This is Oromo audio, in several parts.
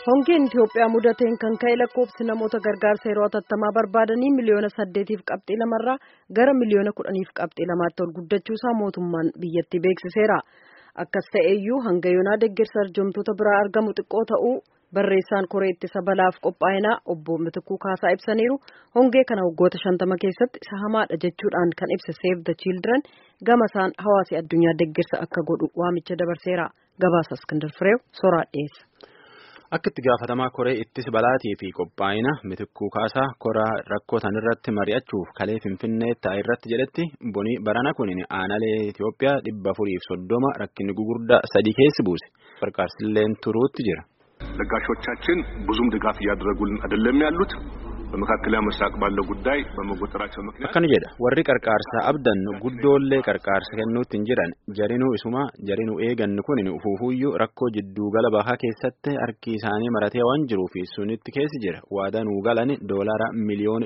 Hongeen Itoophiyaa mudateen kan ka'e lakkoofsi namoota gargaarsa yeroo hatattamaa barbaadanii miliyoona 8.2 gara miliyoona 10.2 ol guddachuusaa mootummaan biyyattii beeksiseera. Akkas ta'eyyuu hanga yoonaa deeggarsa arjoomtoota biraa argamu xiqqoo ta'uu barreessaan koree ittisa balaaf qophaa'inaa obbo Mitikuu Kaasaa ibsaniiru. Hongee kana waggoota 50 keessatti isa hamaadha jechuudhaan kan ibse Save the Children gama isaan hawaasi addunyaa deeggarsa akka godhu waamicha dabarseera. Gabaasa Iskandar Fireew soraa dhiyeessa. Akka itti gaafatamaa koree ittisa balaatii fi qophaa'ina Mitikuu Kaasaa koraa rakkoo san irratti mari'achuuf kalee Finfinnee taa'e irratti jedhetti boni barana kun aanalee Itoophiyaa 430 rakkinni gugurdaa 3 keessi buuse. Qarqaarsilleen turuutti jira. ለጋሾቻችን ብዙም ድጋፍ እያደረጉልን አይደለም ያሉት በመካከለኛ ምስራቅ ባለው ጉዳይ በመጎጠራቸው ምክንያት akkana jedha warri qarqaarsa abdan guddoollee qarqaarsa kennuutti hin jiran jarinuu eegannu kun ufuufuyyuu rakkoo jidduu gala bahaa keessatti harki isaanii maratee waan jiruuf sunitti keessi jira waadanuu galan doolaara miliyoona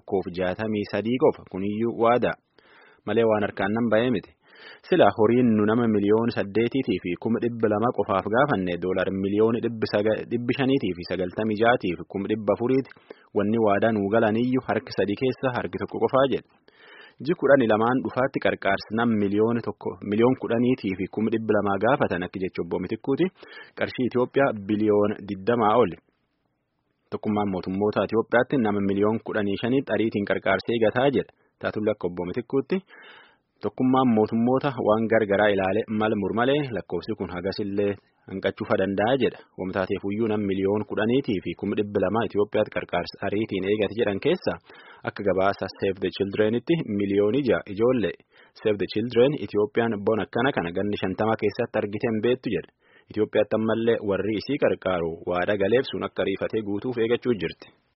163 qofa kuniyyuu waada malee waan harkaan nan ba'ee miti. Sila horiin nu nama miliyoona 8 fi 200 qofaaf gaafanne doolaar miliyoona 500 fi 96 fi 400 wanni waadaa nuu galaniyyuu harki 3 keessa harki tokko qofaa jedhe. Ji 12 dhufaatti qarqaarsi nam miliyoon 10 fi 200 gaafatan akka jecha obbo Mitikuuti qarshii Itoophiyaa biliyoona 20 oli. Tokkummaan mootummoota Itoophiyaatti nama miliyoon 15 xariitiin qarqaarsee gataa jedha. Taatullee akka obbo Mitikuutti tokkummaan mootummoota waan gargaraa ilaale mal murmalee lakkoofsi kun hagasillee hanqachuufa danda'a jedha. Wamtaateefuyyuu nam miliyoon 10 fi 200 Itoophiyaatti qarqaarsa ariitiin eegate jedhan keessa akka gabaasa Save the Childrenitti miliyoon 6 ijoollee Save the Children Itoophiyaan bona kana ganni 50 keessatti argiteen beettu jedha. Itoophiyaatti ammallee warri isii qarqaaru waada galeef sun akka riifatee guutuuf eegachuu jirti.